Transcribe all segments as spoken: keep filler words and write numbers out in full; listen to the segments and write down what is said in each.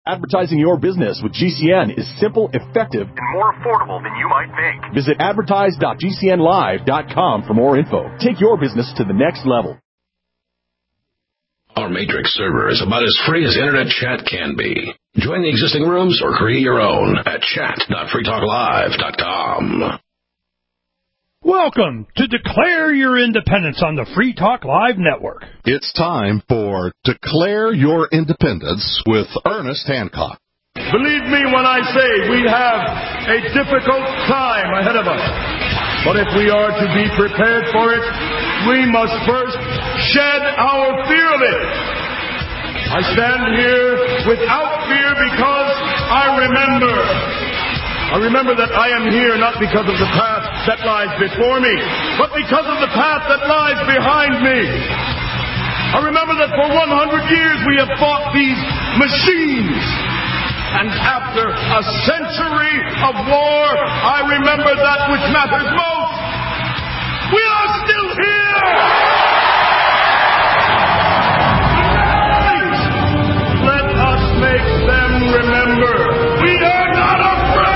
Advertising your business with G C N is simple, effective, and more affordable than you might think. Visit advertise dot g c n live dot com for more info. Take your business to the next level. Our Matrix server is about as free as internet chat can be. Join the existing rooms or create your own at chat dot free talk live dot com. Welcome to Declare Your Independence on the Free Talk Live Network. It's time for Declare Your Independence with Ernest Hancock. Believe me when I say we have a difficult time ahead of us. But if we are to be prepared for it, we must first shed our fear of it. I stand here without fear because I remember. I remember that I am here not because of the path that lies before me, but because of the path that lies behind me. I remember that for one hundred years we have fought these machines. And after a century of war, I remember that which matters most. We are still here! Let us make them remember. We are not afraid!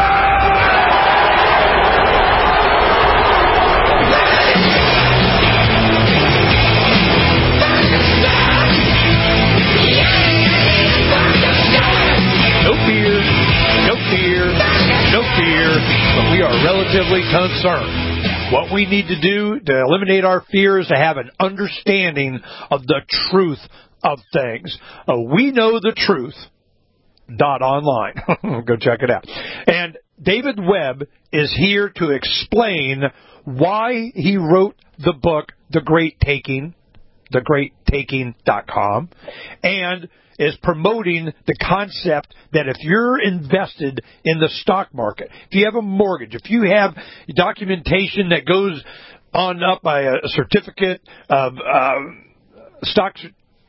No fear, no fear, no fear, but we are relatively concerned. What we need to do to eliminate our fear is to have an understanding of the truth of things. Uh, we know the truth. Dot online. Go check it out. And David Webb is here to explain why he wrote the book, The Great Taking, the great taking dot com, and is promoting the concept that if you're invested in the stock market, if you have a mortgage, if you have documentation that goes on up by a certificate of uh, stocks,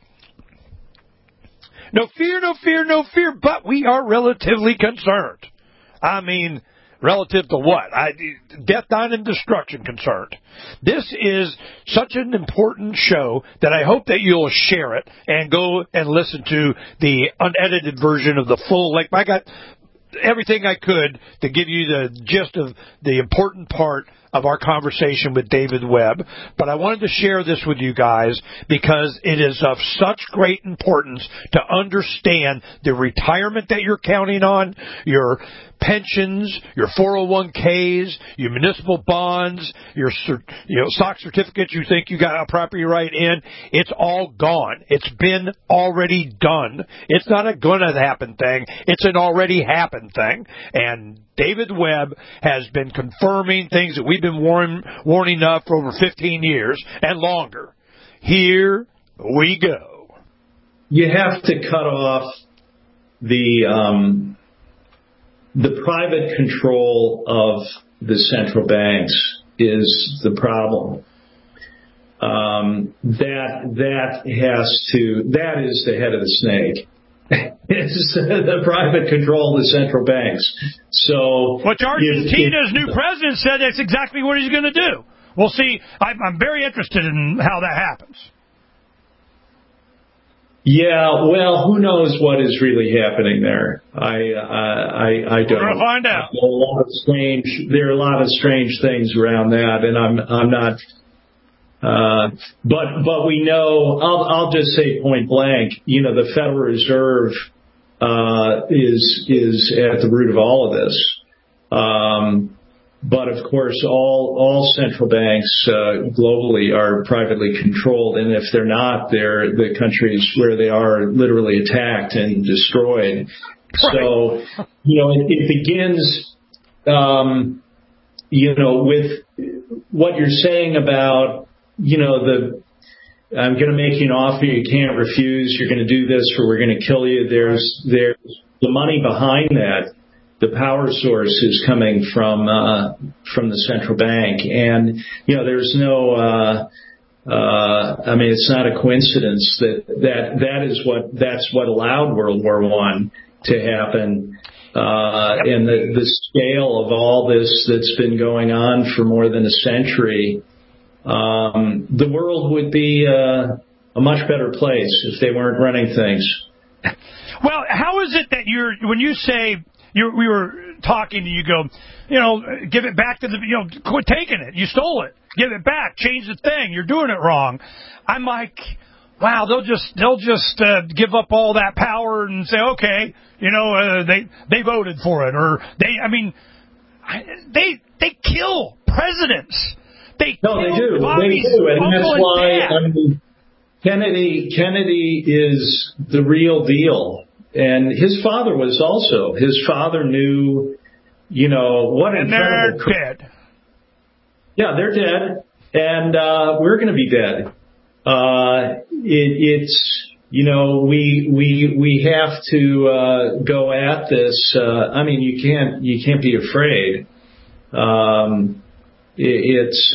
no fear, no fear, no fear, but we are relatively concerned. I mean, relative to what? I, death, dying, and destruction concerned. This is such an important show that I hope that you'll share it and go and listen to the unedited version of the full length. I got everything I could to give you the gist of the important part of our conversation with David Webb, but I wanted to share this with you guys because it is of such great importance to understand the retirement that you're counting on, your pensions, your four oh one k's, your municipal bonds, your you know stock certificates you think you got a property right in. It's all gone. It's been already done. It's not a gonna happen thing. It's an already happened thing. And David Webb has been confirming things that we've been warn, warning of for over fifteen years and longer. Here we go. You have to cut off the um, the private control of the central banks is the problem. Um, that that has to that is the head of the snake. It's the private control of the central banks. So, which Argentina's new president said that's exactly what he's going to do. We'll see. I'm, I'm very interested in how that happens. Yeah, well, who knows what is really happening there? I I I don't. We're gonna find out. There are a lot of strange. There are a lot of strange things around that, and I'm I'm not. Uh, but, but we know, I'll, I'll just say point blank, you know, the Federal Reserve, uh, is, is at the root of all of this. Um, but of course, all, all central banks, uh, globally are privately controlled. And if they're not, they're the countries where they are literally attacked and destroyed. Right. So, you know, it, it begins, um, you know, with what you're saying about, you know, the, I'm going to make you an offer you can't refuse. You're going to do this or we're going to kill you. There's, there's the money behind that. The power source is coming from, uh, from the central bank. And, you know, there's no, uh, uh, I mean, it's not a coincidence that, that, that is what, that's what allowed World War One to happen. Uh, and the, the scale of all this that's been going on for more than a century. Um, the world would be uh, a much better place if they weren't running things. Well, how is it that you're when you say you we were talking and you go, you know, give it back to the, you know, quit taking it. You stole it. Give it back. Change the thing. You're doing it wrong. I'm like, wow, they'll just they'll just uh, give up all that power and say, okay, you know, uh, they they voted for it, or they, I mean, they they kill presidents. They no, they do. They do, and that's why I mean, Kennedy Kennedy is the real deal, and his father was also. His father knew, you know, what and incredible. They're dead. Yeah, they're dead, and uh, we're going to be dead. Uh, it, it's, you know, we, we, we have to, uh, go at this. Uh, I mean, you can't, you can't be afraid. Um, it, it's,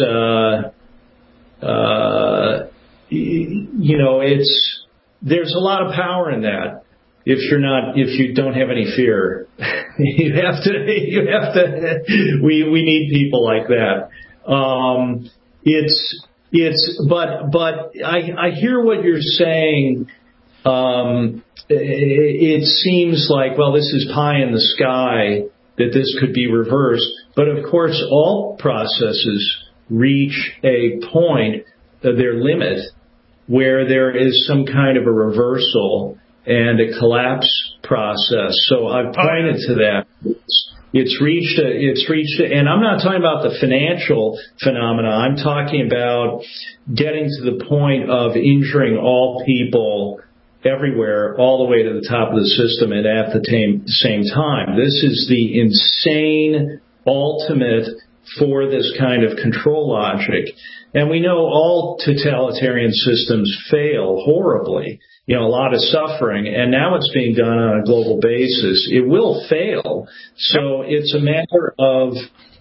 uh, uh, you know, it's, there's a lot of power in that. If you're not, if you don't have any fear, you have to, you have to, we, we need people like that. Um, it's, It's, but, but I, I hear what you're saying. Um, it, it seems like, well, this is pie in the sky that this could be reversed. But of course, all processes reach a point, uh, their limit, where there is some kind of a reversal and a collapse process. So I've pointed to that. It's reached, a, it's reached, a, and I'm not talking about the financial phenomena. I'm talking about getting to the point of injuring all people everywhere, all the way to the top of the system and at the tam- same time. This is the insane ultimate for this kind of control logic. And we know all totalitarian systems fail horribly. You know, a lot of suffering, and now it's being done on a global basis. It will fail. So it's a matter of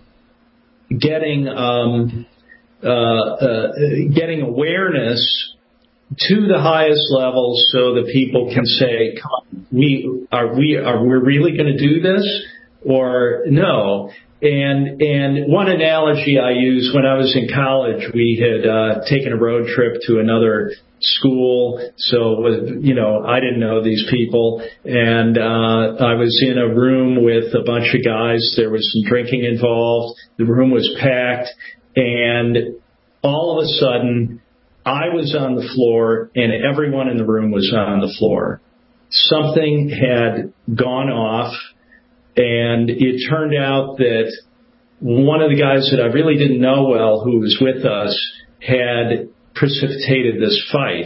getting um, uh, uh, getting awareness to the highest levels, so that people can say, Come, "We are we are we really going to do this, or no?" And and one analogy I used when I was in college, we had uh, taken a road trip to another school. So, you know, I didn't know these people. And uh, I was in a room with a bunch of guys. There was some drinking involved. The room was packed. And all of a sudden, I was on the floor and everyone in the room was on the floor. Something had gone off. And it turned out that one of the guys that I really didn't know well, who was with us, had precipitated this fight.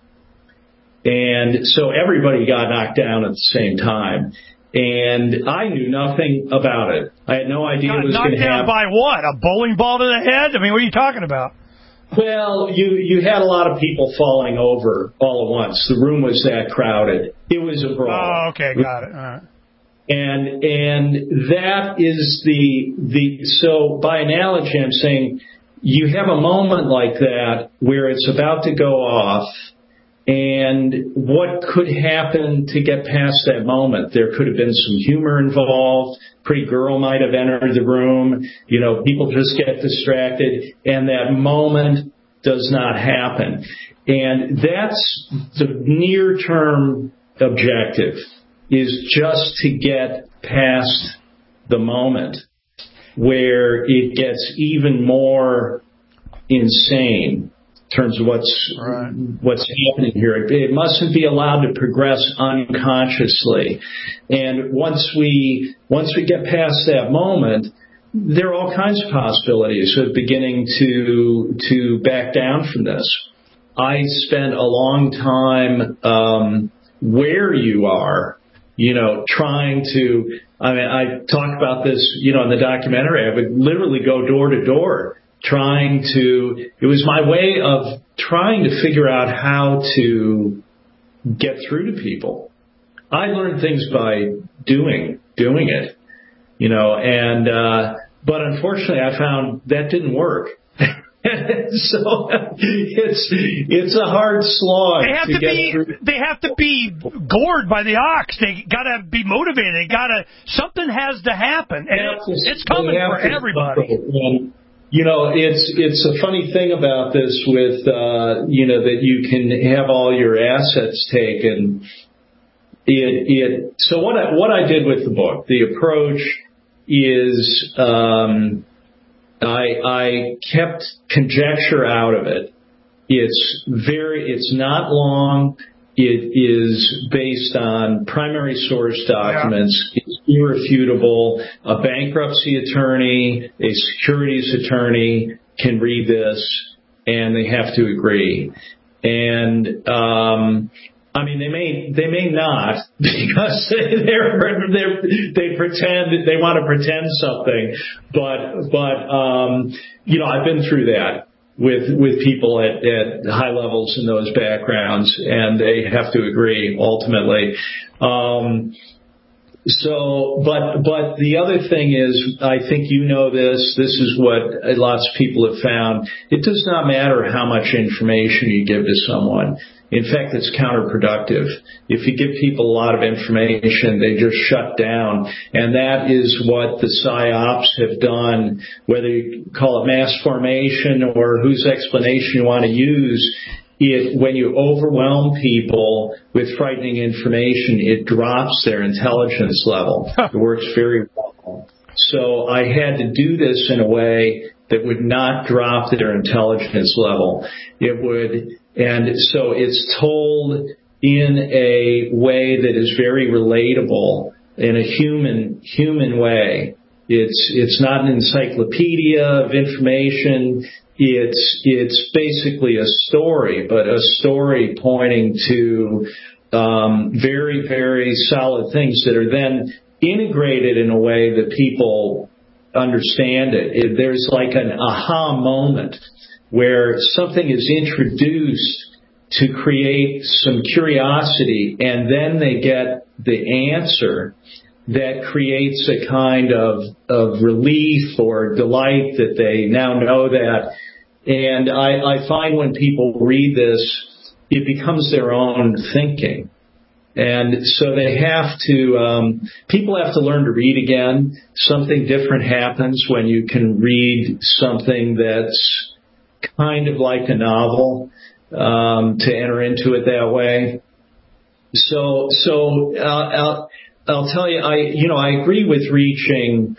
And so everybody got knocked down at the same time. And I knew nothing about it. I had no idea it was going to happen. Knocked down by what? A bowling ball to the head? I mean, what are you talking about? Well, you, you had a lot of people falling over all at once. The room was that crowded. It was a brawl. Oh, okay, got it. All right. And and that is the the so by analogy I'm saying you have a moment like that where it's about to go off, and what could happen to get past that moment? There could have been some humor involved. Pretty girl might have entered the room. You know, people just get distracted, and that moment does not happen. And that's the near-term objective, is just to get past the moment where it gets even more insane in terms of what's right. what's happening here. It mustn't be allowed to progress unconsciously. And once we once we get past that moment, there are all kinds of possibilities of beginning to to back down from this. I spent a long time um, where you are. You know, trying to, I mean, I talk about this, you know, in the documentary. I would literally go door to door trying to, it was my way of trying to figure out how to get through to people. I learned things by doing, doing it, you know, and, uh, but unfortunately I found that didn't work. So it's it's a hard slog. They have to, to get be through. They have to be gored by the ox. They gotta be motivated. They gotta something has to happen, and it, to, it's coming for everybody. And, you know, it's it's a funny thing about this with uh, you know that you can have all your assets taken, it, it, so what I, what I did with the book, the approach is, um, I, I kept conjecture out of it. It's very, it's not long. It is based on primary source documents. Yeah. It's irrefutable. A bankruptcy attorney, a securities attorney can read this and they have to agree. And, um, I mean, they may, they may not because they're, they're, they pretend, they want to pretend something. But, but, um, you know, I've been through that with, with people at, at high levels in those backgrounds, and they have to agree ultimately. Um, So, but, but the other thing is, I think you know this, this is what lots of people have found. It does not matter how much information you give to someone. In fact, it's counterproductive. If you give people a lot of information, they just shut down. And that is what the PsyOps have done, whether you call it mass formation or whose explanation you want to use. It, when you overwhelm people with frightening information, it drops their intelligence level. It works very well. So I had to do this in a way that would not drop their intelligence level. It would, and so it's told in a way that is very relatable, in a human, human way. It's, it's not an encyclopedia of information. It's, it's basically a story, but a story pointing to, um, very, very solid things that are then integrated in a way that people understand it. it. There's like an aha moment where something is introduced to create some curiosity, and then they get the answer that creates a kind of, of relief or delight that they now know that. And I, I find when people read this, it becomes their own thinking. And so they have to, um, people have to learn to read again. Something different happens when you can read something that's kind of like a novel, um, to enter into it that way. So, so, uh, I'll, I'll tell you, I, you know, I agree with reaching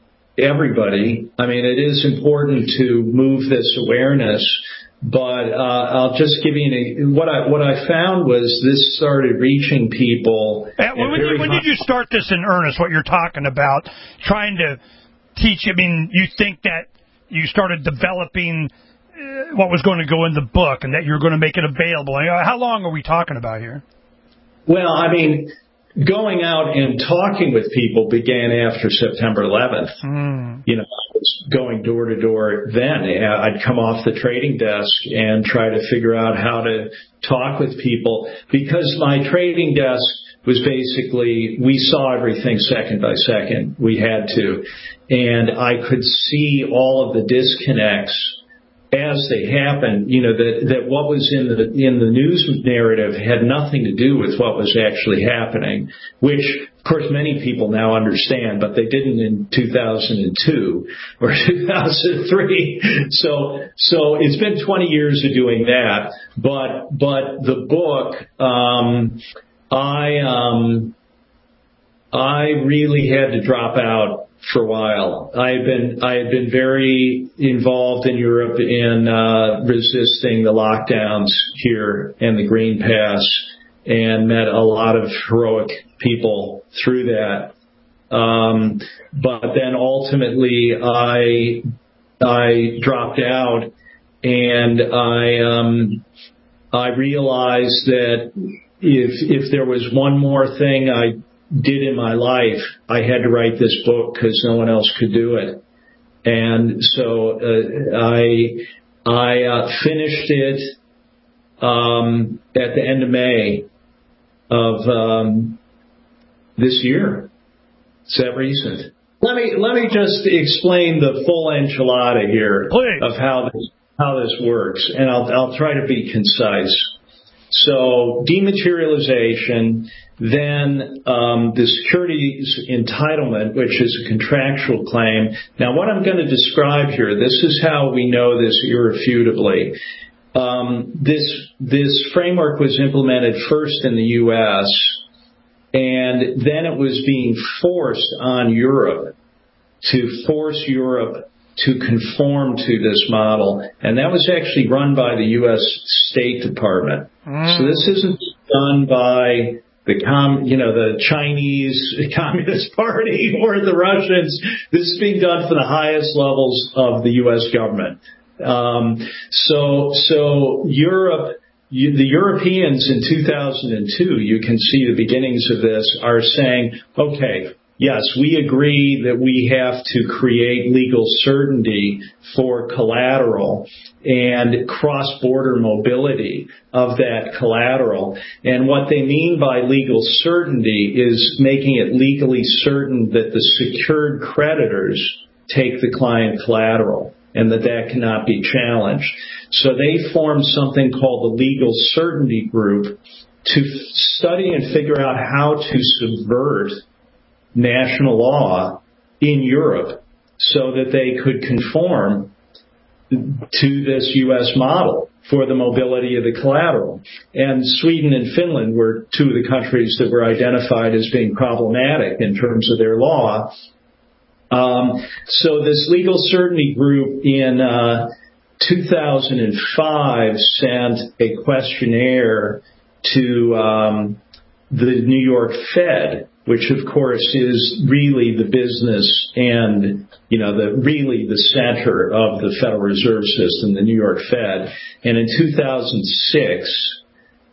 everybody. I mean, it is important to move this awareness, but, uh, I'll just give you an, what I, what I found was this started reaching people. Uh, when, did, when did you start this in earnest, what you're talking about, trying to teach? I mean, you think that you started developing uh, what was going to go in the book and that you're going to make it available. How long are we talking about here? Well, I mean, going out and talking with people began after September eleventh. Mm. You know, I was going door to door then. I'd come off the trading desk and try to figure out how to talk with people, because my trading desk was basically, we saw everything second by second. We had to. And I could see all of the disconnects as they happened, you know, that, that what was in the, in the news narrative had nothing to do with what was actually happening, which, of course, many people now understand, but they didn't in two thousand two or two thousand three. So, so it's been twenty years of doing that. But, but the book, um, I, um, I really had to drop out for a while. I had been, I had been very involved in Europe in, uh, resisting the lockdowns here and the Green Pass, and met a lot of heroic people through that. Um, but then ultimately I, I dropped out, and I, um, I realized that if, if there was one more thing I did in my life, I had to write this book because no one else could do it. And so uh, I I uh, finished it um, at the end of May of um, this year. It's that recent. Let me let me just explain the full enchilada here. Please. Of how this how this works, and I'll I'll try to be concise. So dematerialization, then um, the securities entitlement, which is a contractual claim. Now, what I'm going to describe here, this is how we know this irrefutably. Um, this this framework was implemented first in the U S And then it was being forced on Europe to force Europe to conform to this model. And that was actually run by the U S State Department. Mm. So this isn't done by the com, you know, the Chinese Communist Party or the Russians. This is being done for the highest levels of the U S government. Um, so, so Europe, you, the Europeans in two thousand two, you can see the beginnings of this, are saying, okay, yes, we agree that we have to create legal certainty for collateral and cross-border mobility of that collateral. And what they mean by legal certainty is making it legally certain that the secured creditors take the client collateral and that that cannot be challenged. So they formed something called the Legal Certainty Group to study and figure out how to subvert national law in Europe so that they could conform to this U S model for the mobility of the collateral. And Sweden and Finland were two of the countries that were identified as being problematic in terms of their law. Um, so this Legal Certainty Group in uh, two thousand five sent a questionnaire to um, the New York Fed, which of course is really the business and, you know, the really the center of the Federal Reserve System, the New York Fed. And in two thousand six,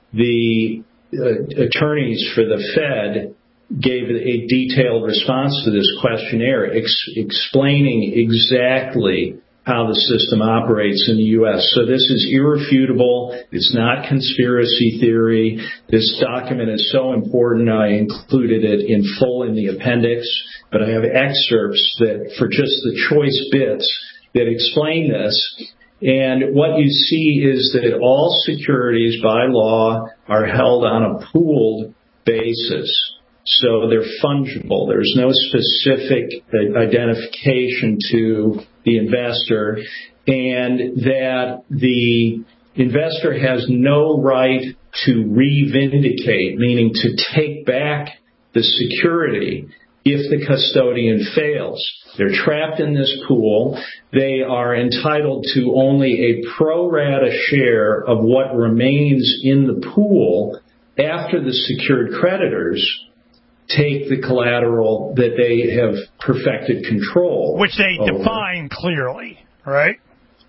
the uh, attorneys for the Fed gave a detailed response to this questionnaire, ex- explaining exactly how the system operates in the U S. So this is irrefutable. It's not conspiracy theory. This document is so important, I included it in full in the appendix, but I have excerpts that for just the choice bits that explain this. And what you see is that all securities by law are held on a pooled basis. So they're fungible. There's no specific identification to the investor, and that the investor has no right to re-vindicate, meaning to take back the security if the custodian fails. They're trapped in this pool. They are entitled to only a pro rata share of what remains in the pool after the secured creditors take the collateral that they have perfected control, which they over. define clearly, right?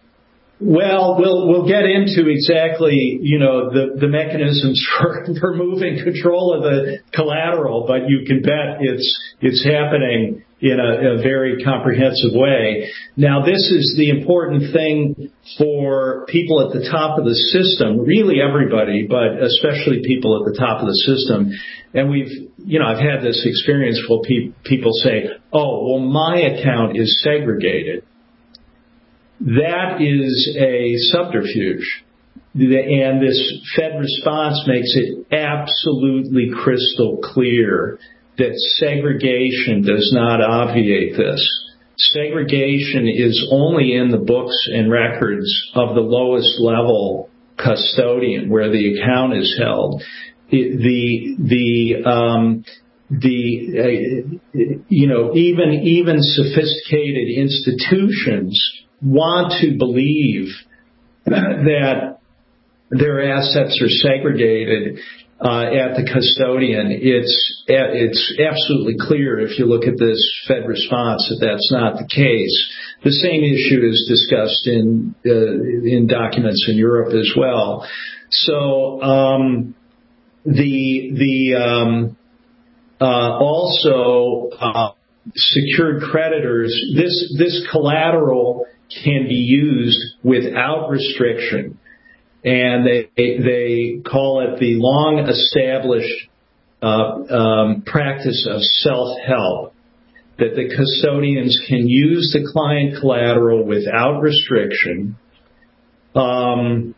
Well, we'll we'll get into exactly, you know, the, the mechanisms for, for moving control of the collateral, but you can bet it's it's happening in a, a very comprehensive way. Now, this is the important thing for people at the top of the system, really everybody, but especially people at the top of the system. And we've, you know, I've had this experience where pe- people say, oh, well, my account is segregated. That is a subterfuge. And this Fed response makes it absolutely crystal clear that segregation does not obviate this. Segregation is only in the books and records of the lowest level custodian where the account is held. The, the, um, the, uh, you know, even, even sophisticated institutions want to believe that their assets are segregated uh, at the custodian. It's it's absolutely clear if you look at this Fed response that that's not the case. The same issue is discussed in uh, in documents in Europe as well. So um, the the um, uh, also uh, secured creditors. This this collateral can be used without restriction. And they they call it the long-established uh, um, practice of self-help, that the custodians can use the client collateral without restriction. Um,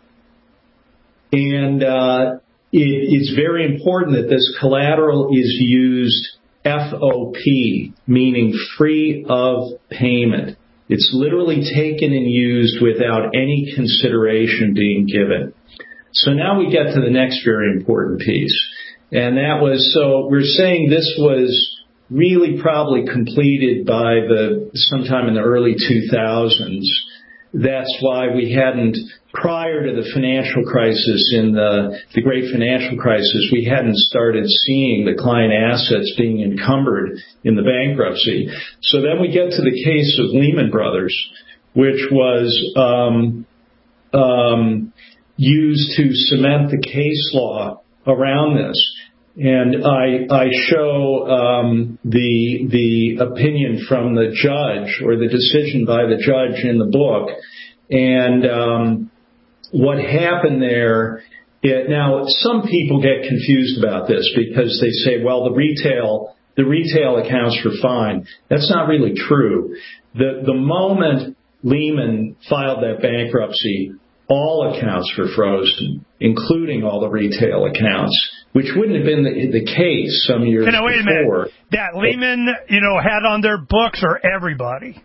and uh, it, it's very important that this collateral is used F O P, meaning free of payment. It's literally taken and used without any consideration being given. So now we get to the next very important piece. And that was, so we're saying this was really probably completed by the sometime in the early two thousands. That's why we hadn't, prior to the financial crisis, in the, the great financial crisis, we hadn't started seeing the client assets being encumbered in the bankruptcy. So then we get to the case of Lehman Brothers, which was um, um, used to cement the case law around this. And I, I show um, the the opinion from the judge, or the decision by the judge in the book. And um, what happened there, it, now some people get confused about this because they say, well, the retail the retail accounts were fine. That's not really true. The the moment Lehman filed that bankruptcy, all accounts were frozen, including all the retail accounts, which wouldn't have been the, the case some years now, wait before. A minute. That Lehman, you know, had on their books, or everybody?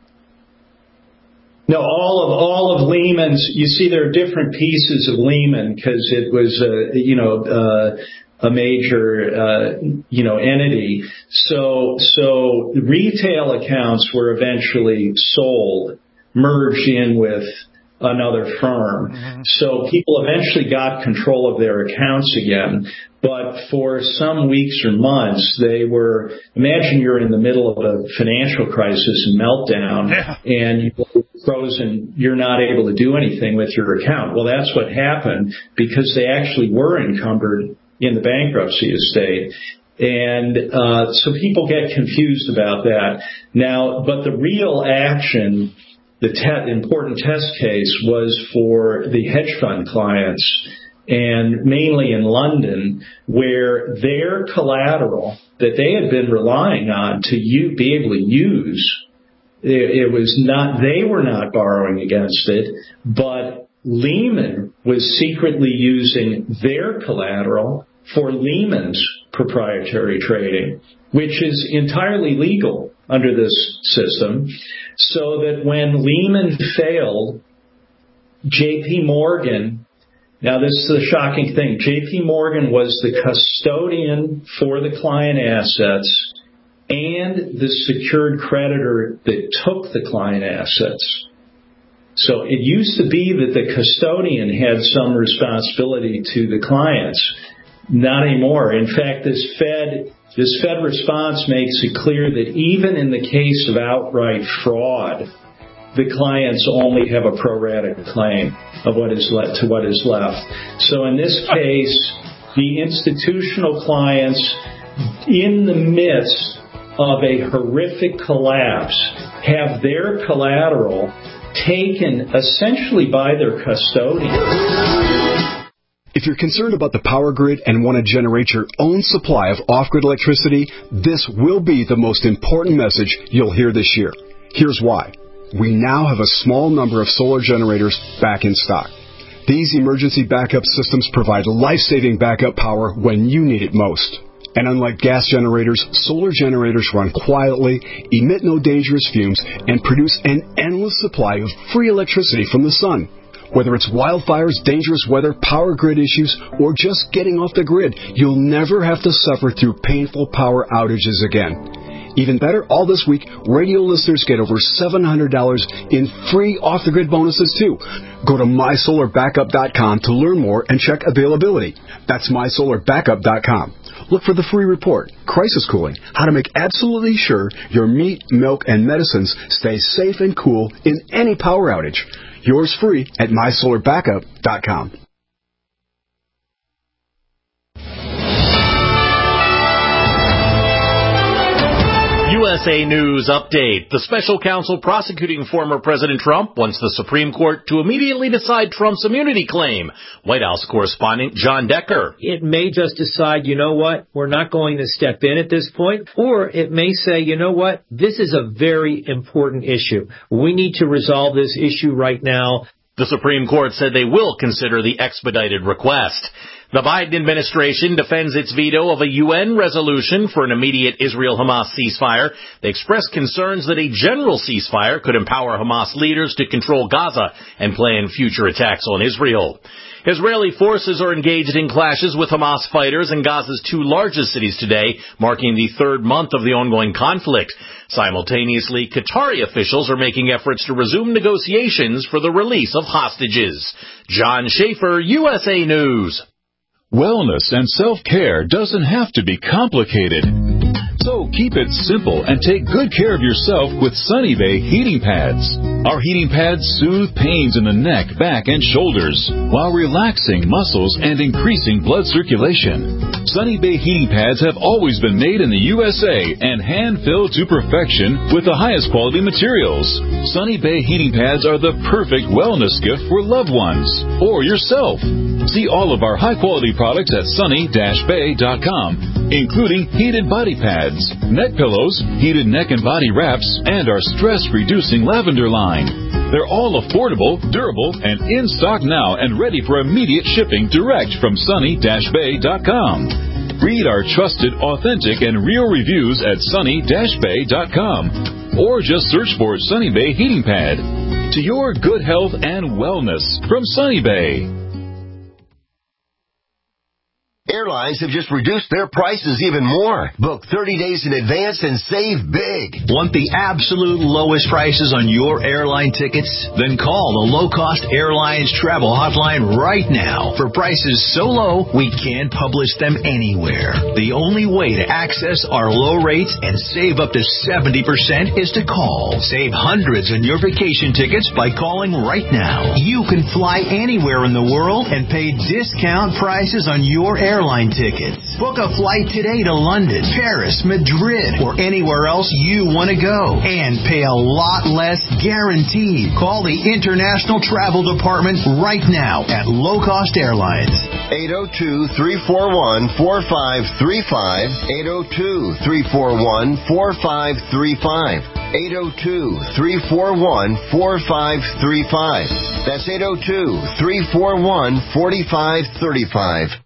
No, all of all of Lehman's. You see, there are different pieces of Lehman because it was, a, you know, uh, a major, uh, you know, entity. So, so retail accounts were eventually sold, merged in with another firm. Mm-hmm. So people eventually got control of their accounts again. But for some weeks or months, they were, imagine you're in the middle of a financial crisis and meltdown, yeah. and you're frozen, you're not able to do anything with your account. Well, that's what happened because they actually were encumbered in the bankruptcy estate. And uh, so people get confused about that. Now, but the real action, the te- important test case, was for the hedge fund clients, and mainly in London, where their collateral that they had been relying on to u- be able to use, it, it was not, they were not borrowing against it, but Lehman was secretly using their collateral for Lehman's proprietary trading, which is entirely legal under this system, so that when Lehman failed, J P Morgan, now this is the shocking thing, J P Morgan was the custodian for the client assets and the secured creditor that took the client assets. So it used to be that the custodian had some responsibility to the clients. Not anymore. In fact, this Fed this Fed response makes it clear that even in the case of outright fraud, the clients only have a pro rata claim of what is left to what is left. So in this case, the institutional clients, in the midst of a horrific collapse, have their collateral taken essentially by their custodian. If you're concerned about the power grid and want to generate your own supply of off-grid electricity, this will be the most important message you'll hear this year. Here's why. We now have a small number of solar generators back in stock. These emergency backup systems provide life-saving backup power when you need it most. And unlike gas generators, solar generators run quietly, emit no dangerous fumes, and produce an endless supply of free electricity from the sun. Whether it's wildfires, dangerous weather, power grid issues, or just getting off the grid, you'll never have to suffer through painful power outages again. Even better, all this week, radio listeners get over seven hundred dollars in free off-the-grid bonuses, too. Go to my solar backup dot com to learn more and check availability. That's my solar backup dot com. Look for the free report, Crisis Cooling, how to make absolutely sure your meat, milk, and medicines stay safe and cool in any power outage. Yours free at my solar backup dot com. U S A News Update. The special counsel prosecuting former President Trump wants the Supreme Court to immediately decide Trump's immunity claim. White House correspondent John Decker. It may just decide, you know what, we're not going to step in at this point. Or it may say, you know what, this is a very important issue. We need to resolve this issue right now. The Supreme Court said they will consider the expedited request. The Biden administration defends its veto of a U N resolution for an immediate Israel-Hamas ceasefire. They expressed concerns that a general ceasefire could empower Hamas leaders to control Gaza and plan future attacks on Israel. Israeli forces are engaged in clashes with Hamas fighters in Gaza's two largest cities today, marking the third month of the ongoing conflict. Simultaneously, Qatari officials are making efforts to resume negotiations for the release of hostages. John Schaefer, U S A News. Wellness and self-care doesn't have to be complicated. So keep it simple and take good care of yourself with Sunny Bay heating pads. Our heating pads soothe pains in the neck, back, and shoulders while relaxing muscles and increasing blood circulation. Sunny Bay heating pads have always been made in the U S A and hand-filled to perfection with the highest quality materials. Sunny Bay heating pads are the perfect wellness gift for loved ones or yourself. See all of our high-quality products at sunny dash bay dot com, including heated body pads, neck pillows, heated neck and body wraps, and our stress-reducing lavender line. They're all affordable, durable, and in stock now and ready for immediate shipping direct from sunny dash bay dot com. Read our trusted, authentic, and real reviews at sunny dash bay dot com or just search for Sunny Bay Heating Pad. To your good health and wellness from Sunny Bay. Airlines have just reduced their prices even more. Book thirty days in advance and save big. Want the absolute lowest prices on your airline tickets? Then call the Low Cost Airlines Travel Hotline right now. For prices so low, we can't publish them anywhere. The only way to access our low rates and save up to seventy percent is to call. Save hundreds on your vacation tickets by calling right now. You can fly anywhere in the world and pay discount prices on your airline Airline tickets. Book a flight today to London, Paris, Madrid, or anywhere else you want to go and pay a lot less guaranteed. Call the International Travel Department right now at Low Cost Airlines. eight oh two, three four one, four five three five, eight oh two, three four one, four five three five, eight oh two, three four one, four five three five. That's eight oh two, three four one, four five three five.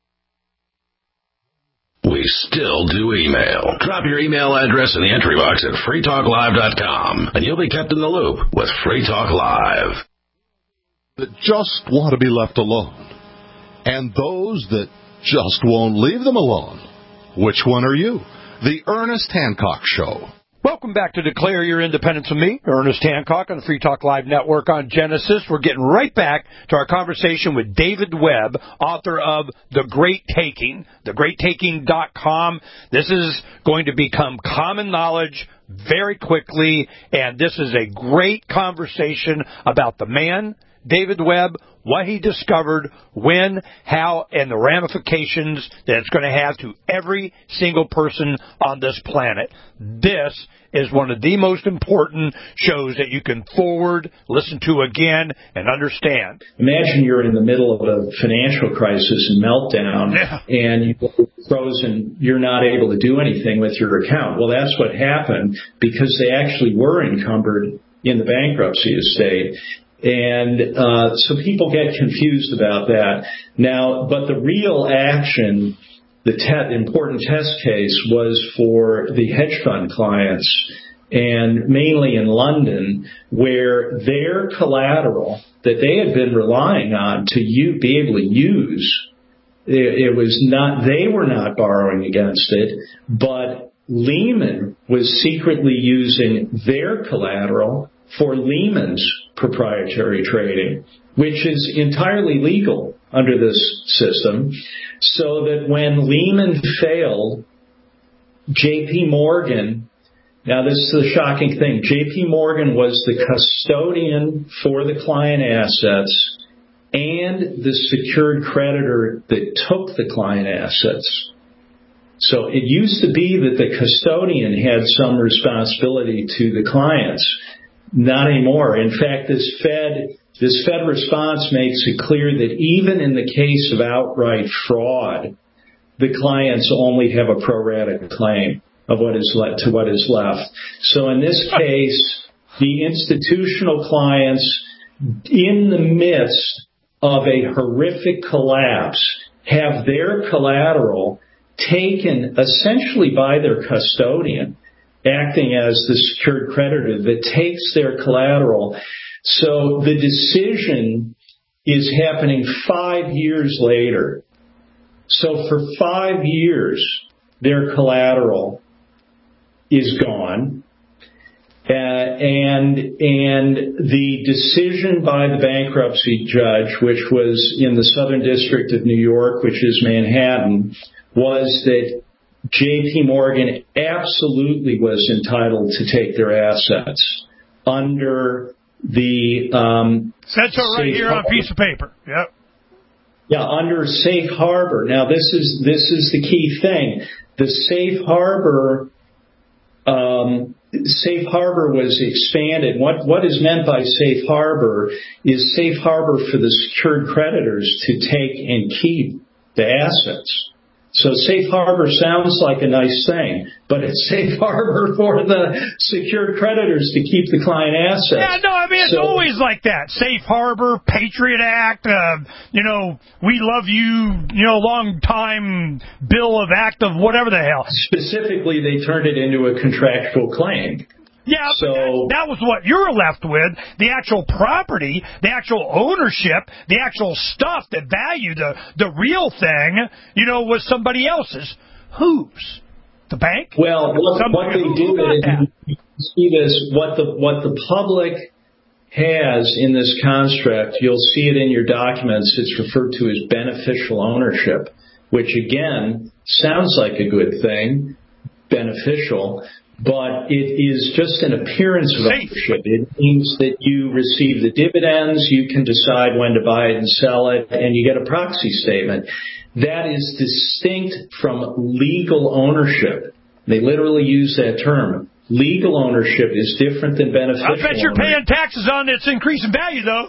We still do email. Drop your email address in the entry box at free talk live dot com, and you'll be kept in the loop with Free Talk Live. That just want to be left alone, and those that just won't leave them alone. Which one are you? The Ernest Hancock Show. Welcome back to Declare Your Independence of Me, Ernest Hancock on the Free Talk Live Network on Genesis. We're getting right back to our conversation with David Webb, author of The Great Taking, the great taking dot com. This is going to become common knowledge very quickly, and this is a great conversation about the man, David Webb, what he discovered, when, how, and the ramifications that it's going to have to every single person on this planet. This is one of the most important shows that you can forward, listen to again, and understand. Imagine you're in the middle of a financial crisis and meltdown, yeah. and you're frozen. You're not able to do anything with your account. Well, that's what happened because they actually were encumbered in the bankruptcy estate. And uh, so people get confused about that. Now, but the real action, the te- important test case was for the hedge fund clients, and mainly in London, where their collateral that they had been relying on to you be able to use, it, it was not, they were not borrowing against it, but Lehman was secretly using their collateral for Lehman's proprietary trading, which is entirely legal under this system, so that when Lehman failed, J P. Morgan, now this is the shocking thing, J P. Morgan was the custodian for the client assets and the secured creditor that took the client assets. So it used to be that the custodian had some responsibility to the clients. Not anymore. In fact, this Fed, this Fed response makes it clear that even in the case of outright fraud, the clients only have a pro rata claim of what is left to what is left. So in this case, the institutional clients, in the midst of a horrific collapse, have their collateral taken essentially by their custodian, acting as the secured creditor that takes their collateral. So the decision is happening five years later. So for five years, their collateral is gone. Uh, and and the decision by the bankruptcy judge, which was in the Southern District of New York, which is Manhattan, was that J P. Morgan absolutely was entitled to take their assets under the um, said so right here on a piece of paper. Yep. Yeah, under safe harbor. Now this is this is the key thing. The safe harbor. Um, Safe harbor was expanded. What what is meant by safe harbor is safe harbor for the secured creditors to take and keep the assets. So safe harbor sounds like a nice thing, but it's safe harbor for the secured creditors to keep the client assets. Yeah, no, I mean, it's so, always like that. Safe harbor, Patriot Act, uh, you know, we love you, you know, long time bill of act of whatever the hell. Specifically, they turned it into a contractual claim. Yeah, so, that, that was what you're left with. The actual property, the actual ownership, the actual stuff that value, the, the real thing, you know, was somebody else's. Whose? The bank? Well, what, what they do is, you see this, what the, what the public has in this construct, you'll see it in your documents, it's referred to as beneficial ownership, which again, sounds like a good thing, beneficial. But it is just an appearance of ownership. It means that you receive the dividends, you can decide when to buy it and sell it, and you get a proxy statement. That is distinct from legal ownership. They literally use that term. Legal ownership is different than beneficial ownership. I bet you're paying taxes on its increase in value, though.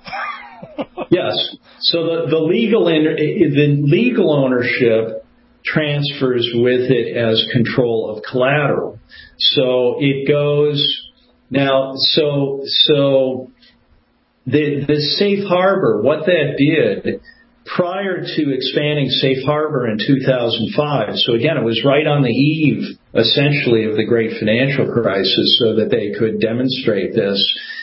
Yes. So the, the legal the legal ownership transfers with it as control of collateral. So it goes now. So so the the safe harbor. What that did prior to expanding safe harbor in two thousand five. So again, it was right on the eve, essentially, of the great financial crisis, so that they could demonstrate this.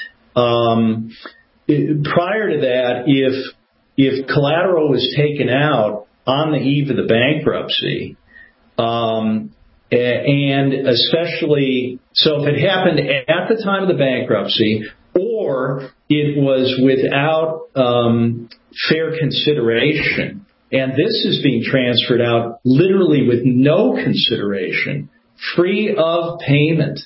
Um, it, prior to that, if if collateral was taken out on the eve of the bankruptcy, um, and especially, so if it happened at the time of the bankruptcy, or it was without um, fair consideration, and this is being transferred out literally with no consideration, free of payment.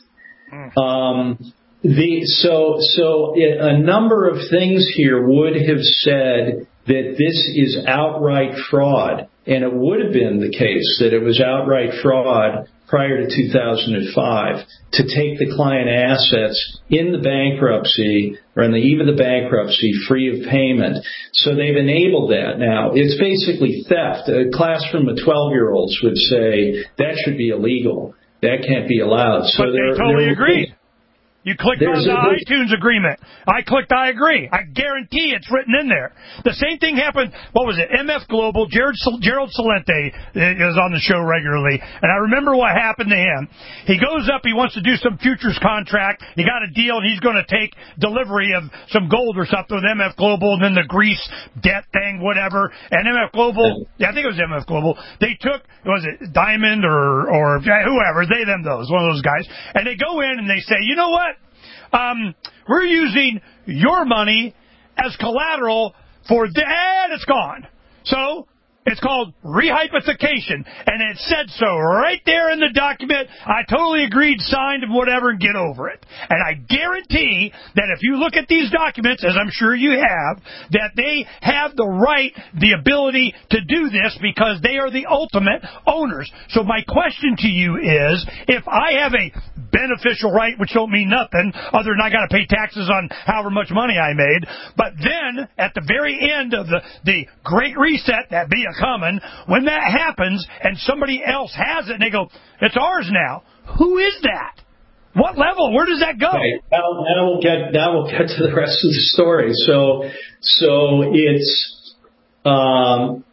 Um, the so so a number of things here would have said that this is outright fraud, and it would have been the case that it was outright fraud prior to two thousand five to take the client assets in the bankruptcy or on the eve of the bankruptcy free of payment. So they've enabled that now. It's basically theft. A classroom of twelve-year-olds would say that should be illegal. That can't be allowed. So but they totally agreed. You clicked on the iTunes agreement. I clicked I agree. I guarantee it's written in there. The same thing happened, what was it, M F Global, Jared, Gerald Celente is on the show regularly, and I remember what happened to him. He goes up, he wants to do some futures contract, he got a deal, and he's going to take delivery of some gold or something with M F Global, and then the Greece debt thing, whatever, and M F Global, yeah, I think it was M F Global, they took, was it Diamond or, or whoever, they, them, those, one of those guys, and they go in and they say, you know what? Um, we're using your money as collateral for the, and it's gone. So it's called rehypothecation, and it said so right there in the document. I totally agreed, signed, and whatever, and get over it. And I guarantee that if you look at these documents, as I'm sure you have, that they have the right, the ability to do this because they are the ultimate owners. So my question to you is, if I have a beneficial right, which don't mean nothing other than I got to pay taxes on however much money I made, but then at the very end of the, the Great Reset, that be a coming, when that happens and somebody else has it and they go, it's ours now, who is that? What level? Where does that go? Okay. Now, now we'll get now we'll get to the rest of the story. So so it's um,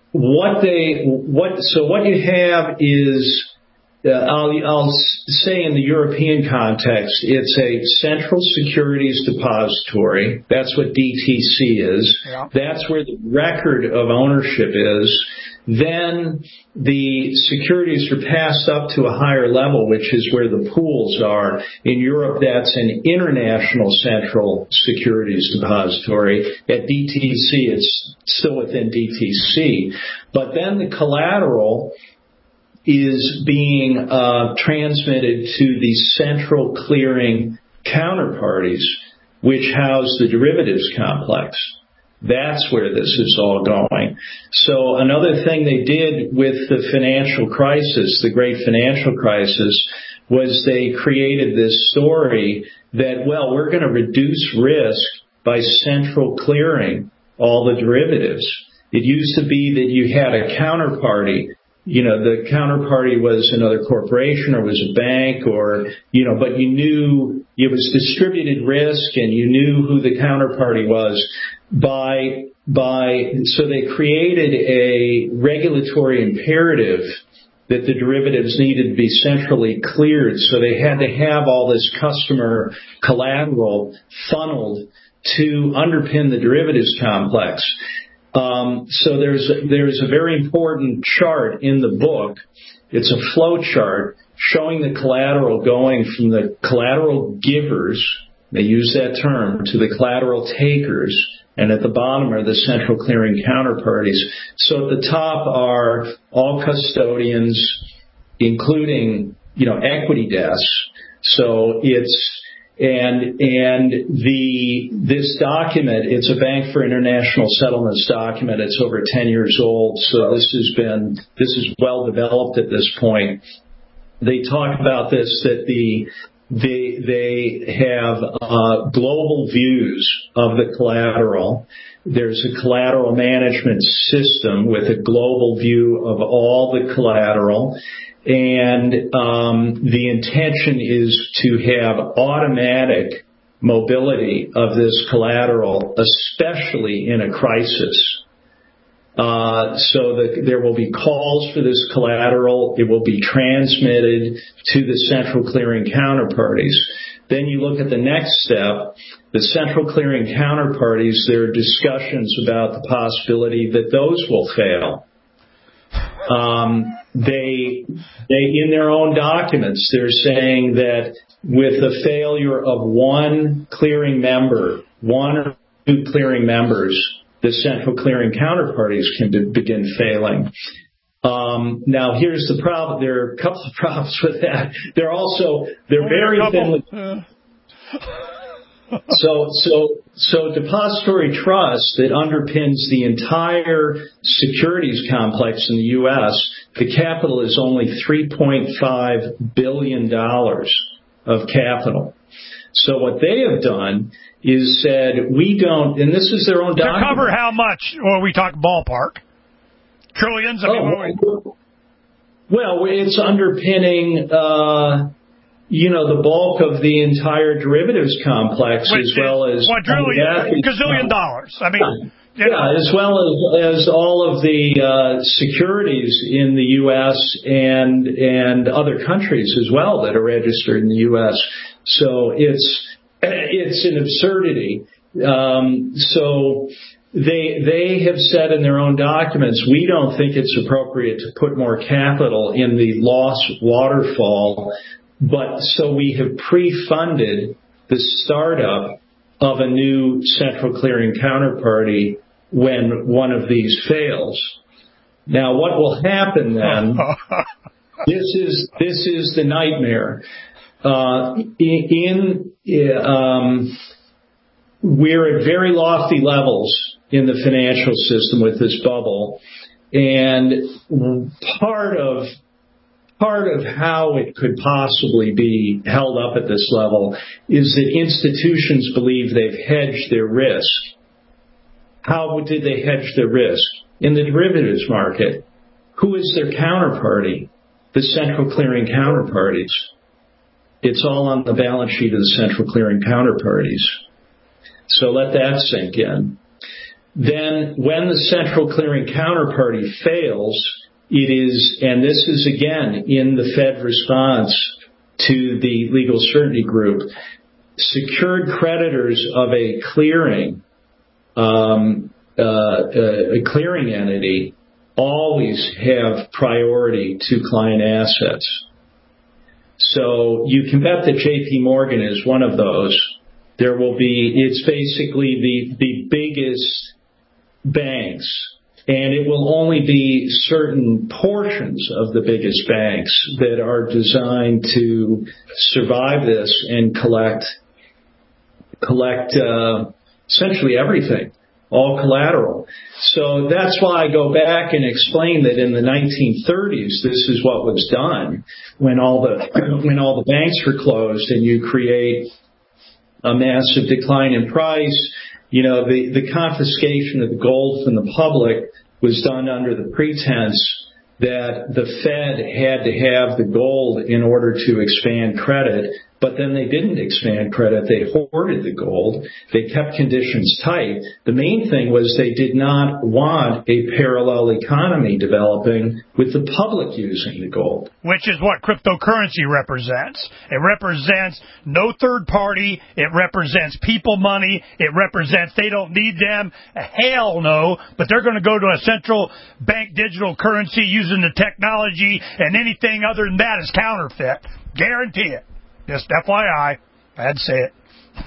what they what so what you have is uh, I'll I'll say in the European context, it's a central securities depository. That's what D T C is. Yeah. That's where the record of ownership is. Then the securities are passed up to a higher level, which is where the pools are. In Europe, that's an international central securities depository. At D T C, it's still within D T C. But then the collateral is being uh, transmitted to the central clearing counterparties, which house the derivatives complex. That's where this is all going. So another thing they did with the financial crisis, the great financial crisis, was they created this story that, well, we're going to reduce risk by central clearing all the derivatives. It used to be that you had a counterparty. You know, the counterparty was another corporation or was a bank or, you know, but you knew it was distributed risk and you knew who the counterparty was. By, by, so they created a regulatory imperative that the derivatives needed to be centrally cleared. So they had to have all this customer collateral funneled to underpin the derivatives complex. Um, so there's, there's a very important chart in the book. It's a flow chart showing the collateral going from the collateral givers, they use that term, to the collateral takers. And at the bottom are the central clearing counterparties. So at the top are all custodians, including, you know, equity desks. So it's, and, and the, this document, it's a Bank for International Settlements document. It's over ten years old. So this has been, this is well developed at this point. They talk about this, that the, They they have uh, global views of the collateral. There's a collateral management system with a global view of all the collateral. And um, the intention is to have automatic mobility of this collateral, especially in a crisis. Uh, so that there will be calls for this collateral. It will be transmitted to the central clearing counterparties. Then you look at the next step, the central clearing counterparties, there are discussions about the possibility that those will fail. Um, they, they, in their own documents, they're saying that with the failure of one clearing member, one or two clearing members, the central clearing counterparties can begin failing. Um, now, here's the problem. There are a couple of problems with that. They're also, they're very thinly. So, so, so depository trust that underpins the entire securities complex in the U S, the capital is only three point five billion dollars of capital. So what they have done is said, we don't, and this is their own document. To cover how much? Or we talk ballpark? Trillions? I mean, oh, well, it's underpinning, uh, you know, the bulk of the entire derivatives complex, Which as well as quadrillion, gazillion dollars. I mean, yeah, yeah, as well as, as all of the uh, securities in the U S and and other countries as well that are registered in the U S. So it's it's an absurdity. Um, so they they have said in their own documents, we don't think it's appropriate to put more capital in the loss waterfall, but so we have pre-funded the startup of a new central clearing counterparty when one of these fails. Now, what will happen then? this is this is the nightmare. Uh, in, in um, we're at very lofty levels in the financial system with this bubble, and part of part of how it could possibly be held up at this level is that institutions believe they've hedged their risk. How did they hedge their risk? In the derivatives market. Who is their counterparty? The central clearing counterparties. It's all on the balance sheet of the central clearing counterparties. So let that sink in. then when the central clearing counterparty fails, it is, and this is again in the Fed response to the legal certainty group, secured creditors of a clearing, um, uh, a clearing entity always have priority to client assets. So you can bet that J P Morgan is one of those. There will be, it's basically the, the biggest banks, and it will only be certain portions of the biggest banks that are designed to survive this and collect, collect, uh, essentially everything, all collateral. So that's why I go back and explain that in the nineteen thirties, this is what was done when all the, when all the banks were closed and you create a massive decline in price. You know, the, the confiscation of the gold from the public was done under the pretense that the Fed had to have the gold in order to expand credit, but then they didn't expand credit. They hoarded the gold. They kept conditions tight. The main thing was they did not want a parallel economy developing with the public using the gold. Which is what cryptocurrency represents. It represents no third party. It represents people money. It represents they don't need them. Hell no. But they're going to go to a central bank digital currency using the technology, and anything other than that is counterfeit. Guarantee it. Just F Y I. I had to say it.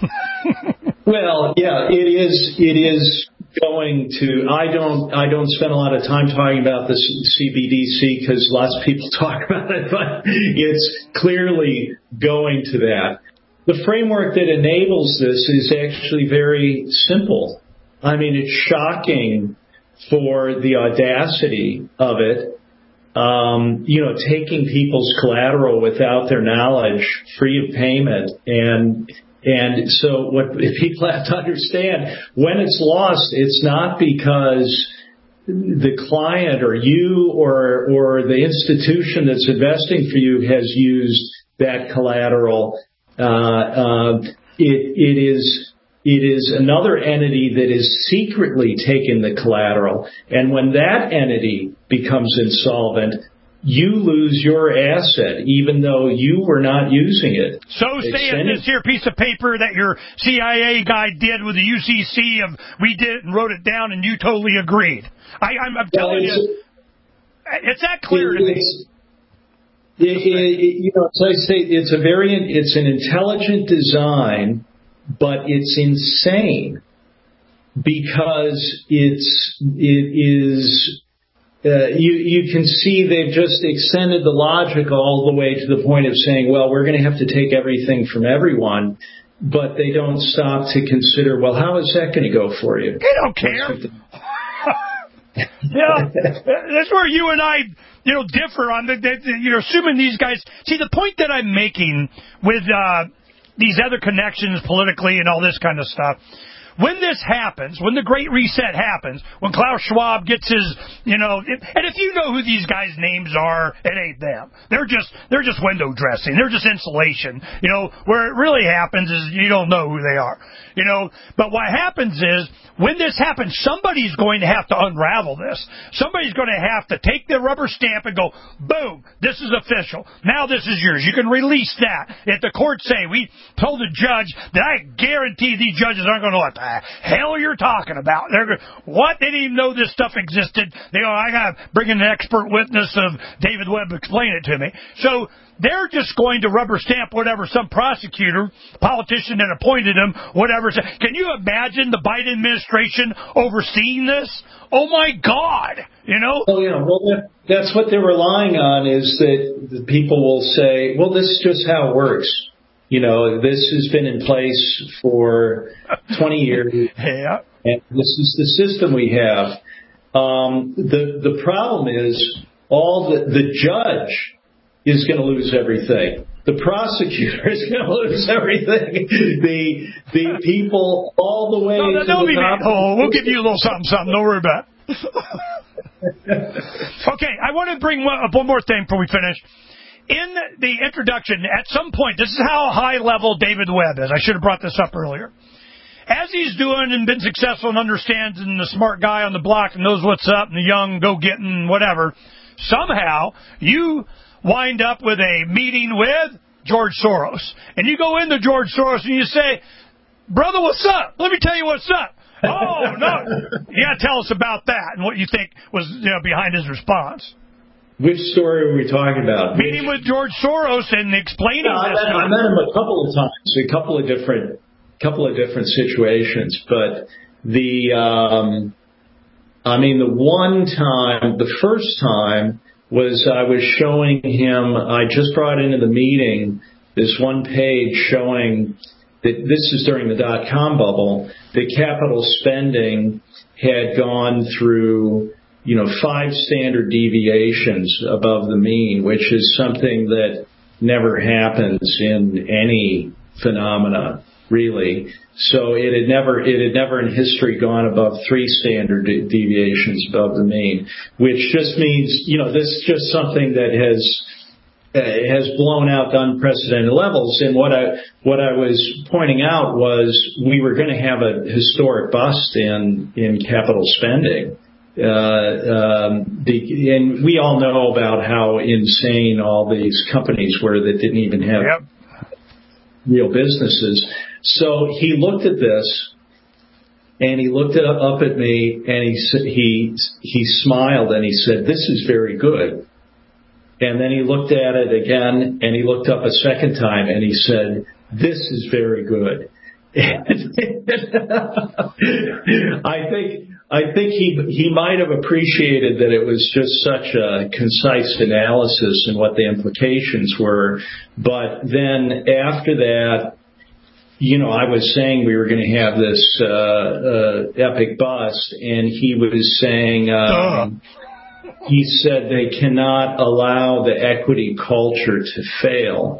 Well, yeah, it is. It is going to. I don't. I don't spend a lot of time talking about the C B D C because lots of people talk about it, but it's clearly going to that. The framework that enables this is actually very simple. I mean, it's shocking for the audacity of it. Um, you know, taking people's collateral without their knowledge, free of payment. And, and so what people have to understand, when it's lost, it's not because the client or you or, or the institution that's investing for you has used that collateral. Uh, uh, it, it is, It is another entity that is secretly taking the collateral. And when that entity becomes insolvent, you lose your asset, even though you were not using it. So saying this here piece of paper that your C I A guy did with the U C C, of we did it and wrote it down and you totally agreed. I, I'm, I'm telling well, you, it's that clear it, to me. It, it, you know, as I say, it's a very, it's an intelligent design, but it's insane because it's, it is, uh, you, you can see they've just extended the logic all the way to the point of saying, well, we're going to have to take everything from everyone, but they don't stop to consider, well, how is that going to go for you? They don't care. Yeah, that's where you and I, you know, differ on the, the, the, you know, assuming these guys, see the point that I'm making with, uh, these other connections politically and all this kind of stuff. When this happens, when the Great Reset happens, when Klaus Schwab gets his, you know, it, and if you know who these guys' names are, it ain't them. They're just, they're just window dressing. They're just insulation. You know, where it really happens is you don't know who they are. You know, but what happens is, when this happens, somebody's going to have to unravel this. Somebody's going to have to take the rubber stamp and go, boom, this is official. Now this is yours. You can release that. If the courts say, we told the judge that I guarantee these judges aren't going to know what the hell you're talking about. They're going, what? They didn't even know this stuff existed. They go, I got to bring in an expert witness of David Webb, explain it to me. So they're just going to rubber stamp whatever some prosecutor, politician that appointed him, whatever. Can you imagine the Biden administration overseeing this? Oh, my God. You know? Oh, yeah. Well, that, that's what they're relying on, is that the people will say, well, this is just how it works. You know, this has been in place for twenty years. Yeah. And this is the system we have. Um, the, the problem is all the, the judge is going to lose everything. The prosecutor is going to lose everything. The the people all the way no, to no, the be top. Oh, we'll give you a little something, something. Don't worry about it. Okay, I want to bring one, one more thing before we finish. In the introduction, at some point, this is how high level David Webb is. I should have brought this up earlier. as he's doing and been successful and understands and the smart guy on the block and knows what's up and the young go-getting whatever, somehow you wind up with a meeting with George Soros. And you go into George Soros and you say, brother, what's up? Let me tell you what's up. Oh, no. You got to tell us about that and what you think was, you know, behind his response. Which story are we talking about? Meeting with George Soros and explaining no, I, this. met, I met him a couple of times, a couple of different, couple of different situations. But the, um, I mean, the one time, the first time was I was showing him. I just brought into the meeting this one page showing that this is during the dot-com bubble. The capital spending had gone through, you know, five standard deviations above the mean, which is something that never happens in any phenomena, really. So it had never, it had never in history gone above three standard de- deviations above the mean, which just means, you know, this is just something that has uh, has blown out to unprecedented levels. And what I what I was pointing out was we were going to have a historic bust in in capital spending. Uh, um, the, and we all know about how insane all these companies were that didn't even have yep. real businesses. So he looked at this, and he looked it up, up at me, and he he he smiled and he said, "This is very good." And then he looked at it again, and he looked up a second time, and he said, "This is very good." I think. I think he he might have appreciated that it was just such a concise analysis and what the implications were. But then after that, you know, I was saying we were going to have this uh, uh, epic bust, and he was saying, um, he said they cannot allow the equity culture to fail.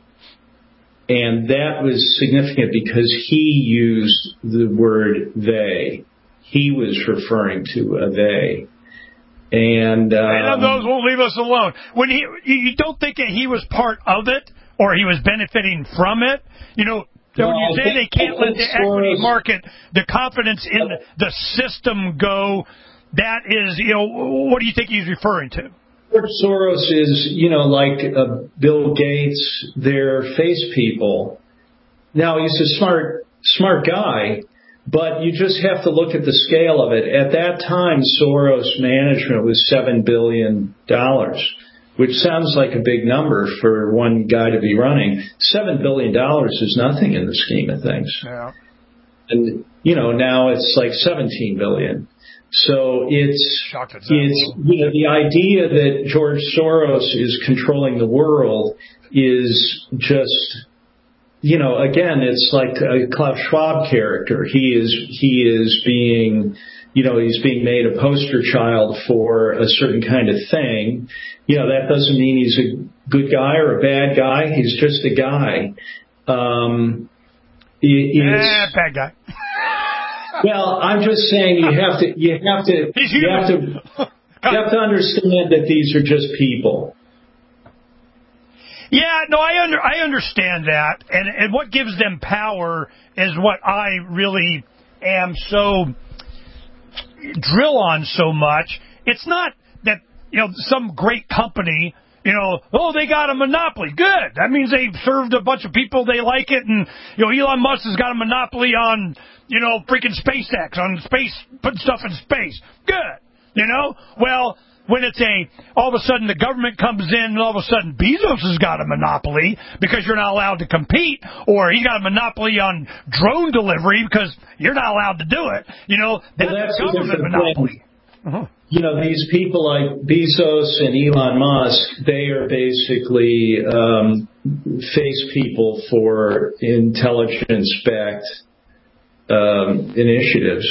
And that was significant because he used the word they. He was referring to a they. And, um, and those won't leave us alone. When he, you don't think that he was part of it or he was benefiting from it? You know, well, when you say think, they can't let the equity market, the confidence in the system go, that is, you know, what do you think he's referring to? George Soros is, you know, like uh, Bill Gates, they're face people. Now, he's a smart, smart guy. But you just have to look at the scale of it. At that time, Soros management was seven billion dollars, which sounds like a big number for one guy to be running. seven billion dollars is nothing in the scheme of things. Yeah. And, you know, now it's like seventeen billion dollars. So it's, it's you know, the idea that George Soros is controlling the world is just... You know, again, it's like a Klaus Schwab character. He is he is being, you know, he's being made a poster child for a certain kind of thing. You know, that doesn't mean he's a good guy or a bad guy. He's just a guy. Um, yeah, bad guy. Well, I'm just saying you have to you have to you have to you have to understand that these are just people. Yeah, no, I under, I understand that, and and what gives them power is what I really am so drill on so much. It's not that, you know, some great company, you know, oh, they got a monopoly. Good. That means they've served a bunch of people, they like it, and, you know, Elon Musk has got a monopoly on, you know, freaking SpaceX, on space, putting stuff in space. Good. You know? Well, when it's a, all of a sudden the government comes in and all of a sudden Bezos has got a monopoly because you're not allowed to compete, or he's got a monopoly on drone delivery because you're not allowed to do it, you know, that's, well, that's a government a monopoly. Uh-huh. You know, these people like Bezos and Elon Musk, they are basically um, face people for intelligence-backed um, initiatives.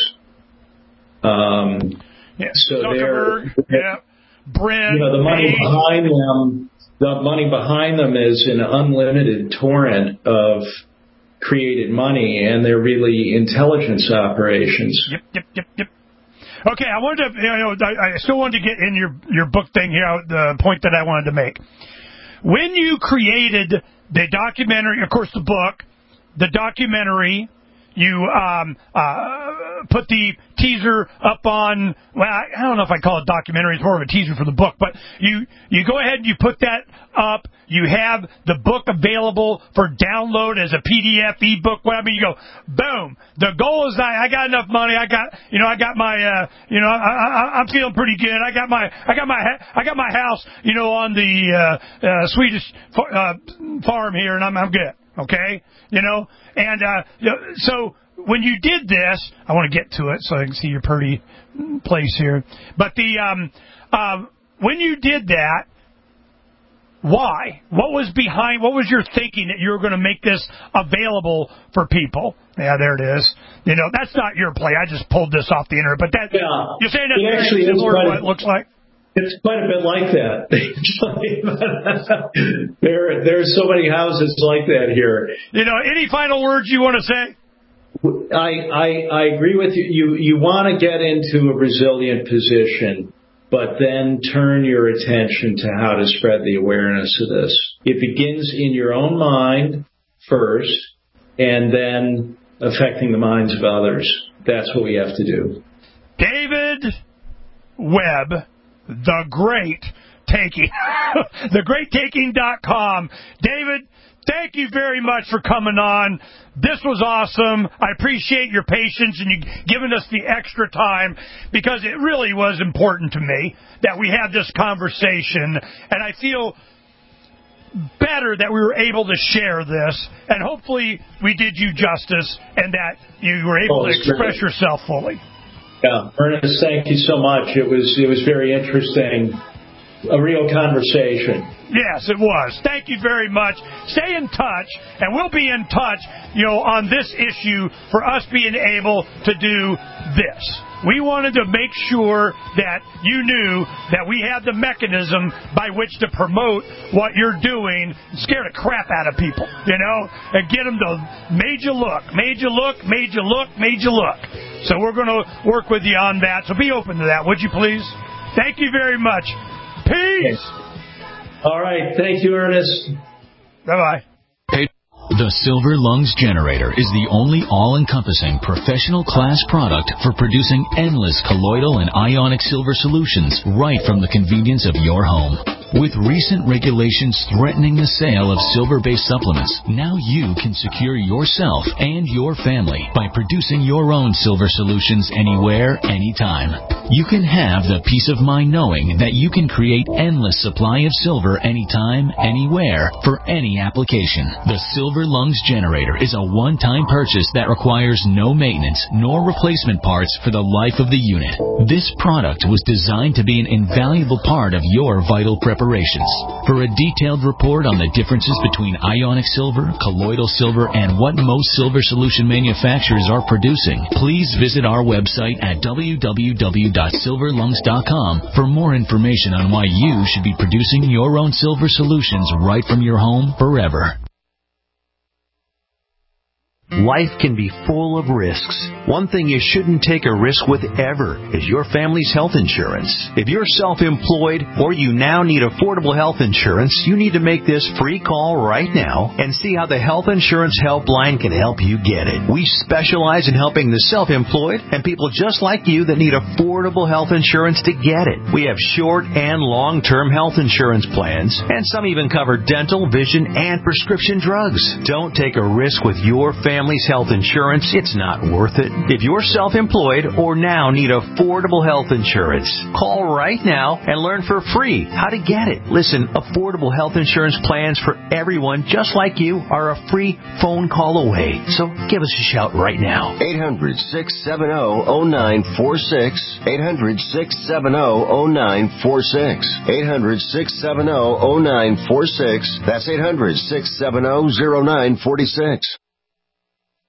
Um Yeah, so Zuckerberg, they're, yeah, Brent, you know, the money Page. behind them, the money behind them is an unlimited torrent of created money, and they're really intelligence operations. Yep, yep, yep, yep. Okay, I wanted to, you know, I, I still wanted to get in your your book thing here, the point that I wanted to make. When you created the documentary, of course, the book, the documentary, you um, uh, put the teaser up on, well, I don't know if I call it documentary. It's more of a teaser for the book. But you, you go ahead and you put that up. You have the book available for download as a P D F, ebook, whatever. You go, boom. The goal is I, I got enough money. I got, you know, I got my, uh, you know, I, I, I'm feeling pretty good. I got my, I got my, I got my house, you know, on the uh, uh, Swedish uh, farm here, and I'm, I'm good. Okay, you know, and uh, so when you did this, I want to get to it so I can see your pretty place here. But the um, uh, when you did that. Why? What was behind, what was your thinking that you were going to make this available for people? Yeah, there it is. You know, that's not your play. I just pulled this off the internet. But that, yeah, you're saying that's it actually very similar to what a, it looks like? It's quite a bit like that. there, there are so many houses like that here. You know, any final words you want to say? I, I, I agree with you. You, you want to get into a resilient position, but then turn your attention to how to spread the awareness of this. It begins in your own mind first, and then affecting the minds of others. That's what we have to do. David Webb, the Great Taking, the great taking dot com. David, thank you very much for coming on. This was awesome. I appreciate your patience and you giving us the extra time because it really was important to me that we had this conversation. And I feel better that we were able to share this. And hopefully we did you justice and that you were able oh, to express great. yourself fully. Yeah, Ernest, thank you so much. It was it was very interesting. A real conversation. Yes, it was. Thank you very much. Stay in touch, and we'll be in touch, you know, on this issue for us being able to do this. We wanted to make sure that you knew that we had the mechanism by which to promote what you're doing, scare the crap out of people, you know, and get them to made you look, made you look, made you look, made you look. So we're going to work with you on that. So be open to that, would you please? Thank you very much. Peace. All right. Thank you, Ernest. Bye-bye. The Silver Lungs Generator is the only all-encompassing professional class product for producing endless colloidal and ionic silver solutions right from the convenience of your home. With recent regulations threatening the sale of silver-based supplements, now you can secure yourself and your family by producing your own silver solutions anywhere, anytime. You can have the peace of mind knowing that you can create endless supply of silver anytime, anywhere, for any application. The Silver Lungs Generator is a one-time purchase that requires no maintenance nor replacement parts for the life of the unit. This product was designed to be an invaluable part of your vital preparations. For a detailed report on the differences between ionic silver, colloidal silver, and what most silver solution manufacturers are producing, please visit our website at w w w dot silver lungs dot com for more information on why you should be producing your own silver solutions right from your home forever. Life can be full of risks. One thing you shouldn't take a risk with ever is your family's health insurance. If you're self-employed or you now need affordable health insurance, you need to make this free call right now and see how the Health Insurance Helpline can help you get it. We specialize in helping the self-employed and people just like you that need affordable health insurance to get it. We have short and long-term health insurance plans, and some even cover dental, vision, and prescription drugs. Don't take a risk with your family. Family's health insurance, it's not worth it. If you're self-employed or now need affordable health insurance, call right now and learn for free how to get it. Listen, affordable health insurance plans for everyone just like you are a free phone call away. So give us a shout right now. eight hundred, six seven zero, zero nine four six. eight hundred, six seven zero, zero nine four six. eight hundred, six seven zero, zero nine four six. That's eight hundred, six seven zero, zero nine four six.